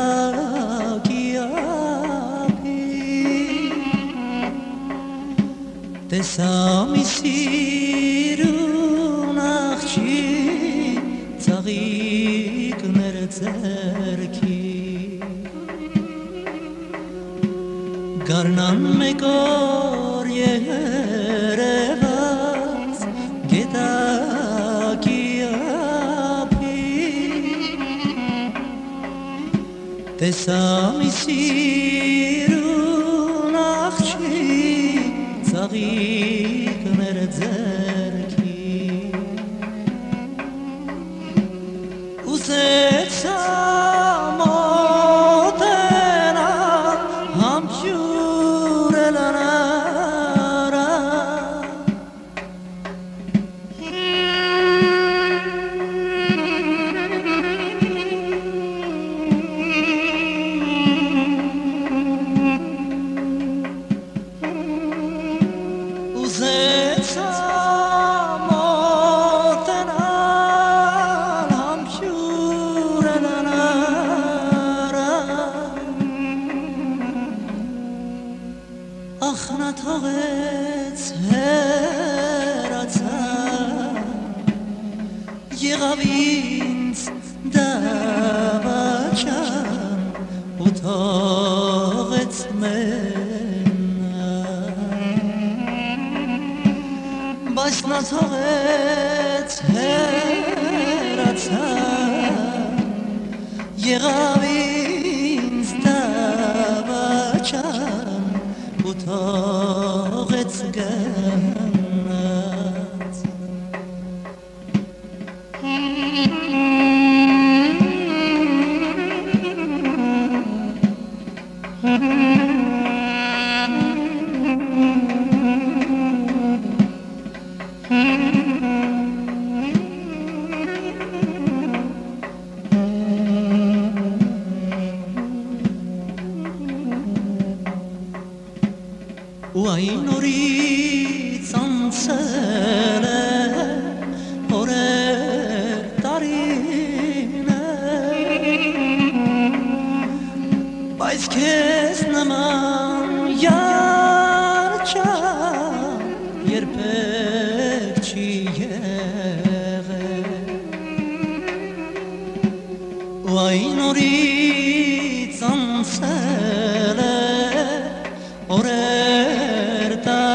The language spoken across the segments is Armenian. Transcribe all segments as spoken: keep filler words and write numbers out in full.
Տեսամի սիրուն աղջի ծաղիկներ ձեռքի Գարնան մեկ օր երևաց գետակի ափի Տեսամի սիրուն աղջի ծաղիկներ ձեռքի Ուզեցա մոտենալ համբուրել նրա Ուզեցա մոտենալ համբուրել նրա Ախ նա թողեց հեռացավ եղավ ինձ դավաճան ու թողեց Բայց նա թողեց հեռացավ եղավ ինձ դավաճան ու թողեց գնաց Ու այն օրից անցել է օրեր տարիներ Բայց քեզ նման յարջան երբեք չի եղել Ու այն օրից անցել է օրեր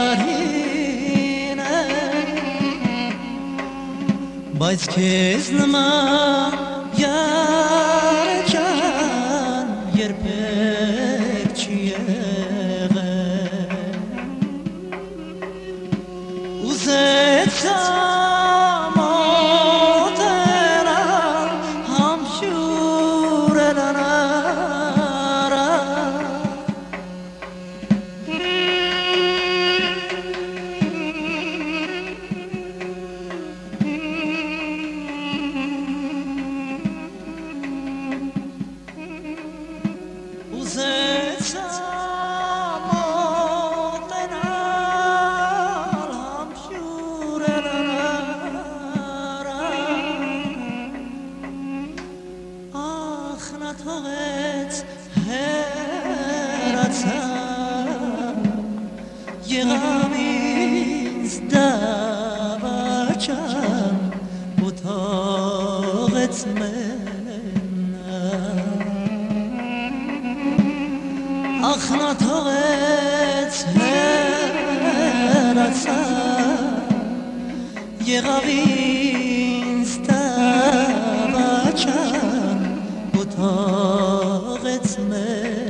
Բայց քեզ նման յարջան երբեք չի եղել Ուզեցա մոտենալ համբուրել նրա Ուզեցա մոտենալ համբուրել նրա Ախ նա թողեց հեռացավ եղավ ինձ դավաճան ու թողեց Ախ նա թողեց հեռացավ եղավ ինձ դավաճան ու թողեց մեզ